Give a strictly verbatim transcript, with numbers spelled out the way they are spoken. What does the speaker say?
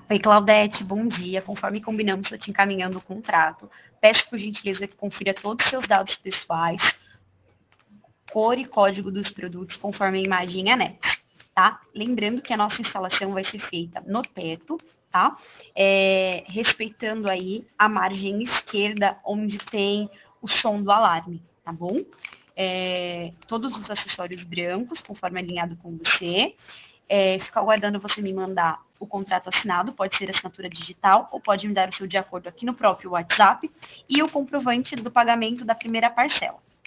Oi, Claudete, bom dia. Conforme combinamos, estou te encaminhando o contrato. Peço, por gentileza, que confira todos os seus dados pessoais, cor e código dos produtos, conforme a imagem em anexo, tá? Lembrando que a nossa instalação vai ser feita no teto, tá? É, respeitando aí a margem esquerda, onde tem o som do alarme, tá bom? É, todos os acessórios brancos, conforme alinhado com você. É, fico aguardando você me mandar o contrato assinado, pode ser assinatura digital, ou pode me dar o seu de acordo aqui no próprio WhatsApp, e o comprovante do pagamento da primeira parcela.